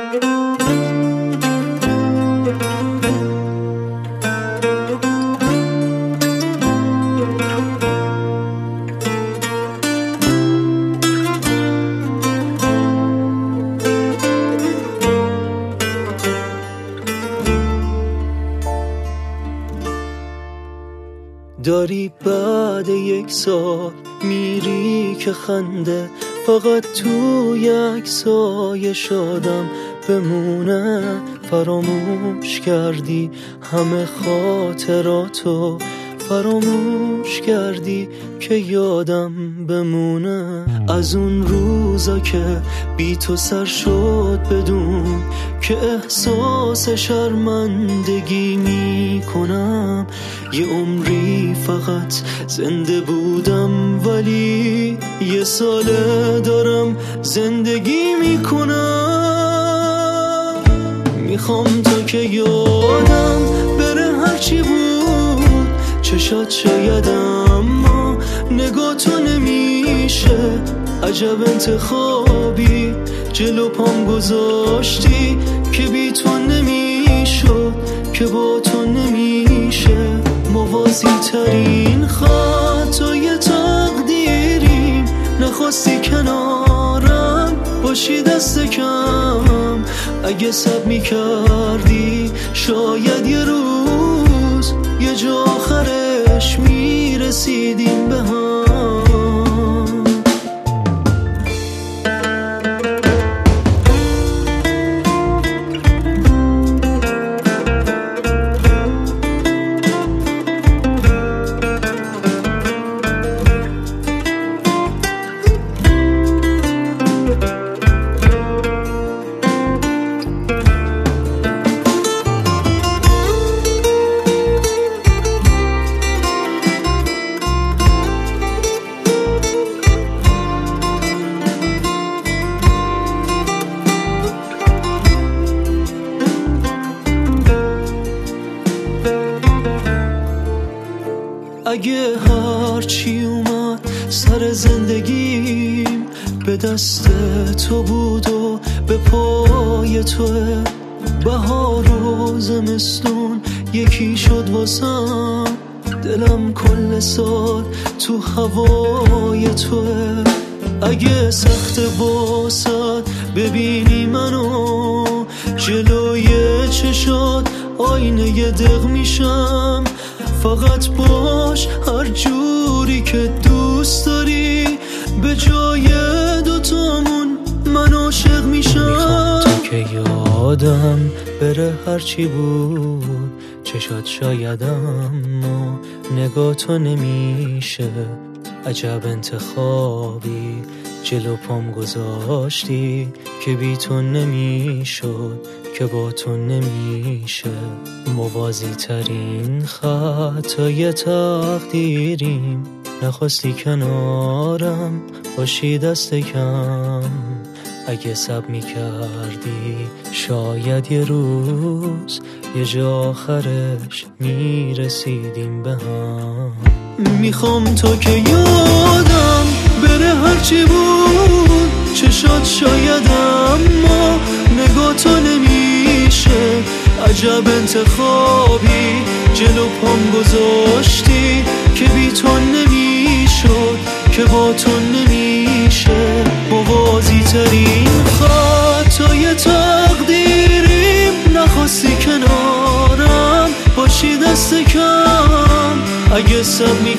داری بعد 1 سال میری که خنده فقط تو یک سایه شادم بمونه. فراموش کردی همه خاطراتو، فراموش کردی که یادم بمونه. از اون روزا که بی تو سر شد بدون که احساس شرمندگی میکنم. یه عمری فقط زنده بودم ولی 1 ساله دارم زندگی میکنم. میخوام تو که یادم بره هرچی بود چشات شاید، اما نگاه تو نمیشه. عجب انتخابی جلو پام گذاشتی که بی تو نمیشد، که با تو نمیشه. موازی ترین خطای تقدیریم، نخواستی کنارم باشی دست کم. اگه صبر میکردی شاید یه روز یه جا آخرش میرسیدیم به هم. اگه هرچی اومد سر زندگیم به دست تو بود و به پای توه، بهار و زمستون یکی شد واسم. دلم کل سال تو هوای توه. اگه سخت واسد ببینی منو جلوی چشات آینه دق میشم. فقط باش هر جوری که دوست داری، به جای دوتامون من عاشق میشم. میخوام تو که یادم بره هرچی بود چشات شاید، اما نگاه تو نمیشه. عجب انتخابی جلو پام گذاشتی که بی تو نمیشد، که با تو نمیشه. موازی ترین خطای تقدیریم، نخواستی کنارم باشی دست کم. اگه صبر میکردی شاید یه روز یه جا آخرش میرسیدیم به هم. میخوام تو که یادم بره هرچی بود چشات شاید، اما نگاه تو نمیشه. عجب انتخابی جلو پام گذاشتی که بی تو نمیشد، که با تو نمیشه. موازی ترین خطای تقدیریم، نخواستی کنارم باشی دست کم. اگه صبر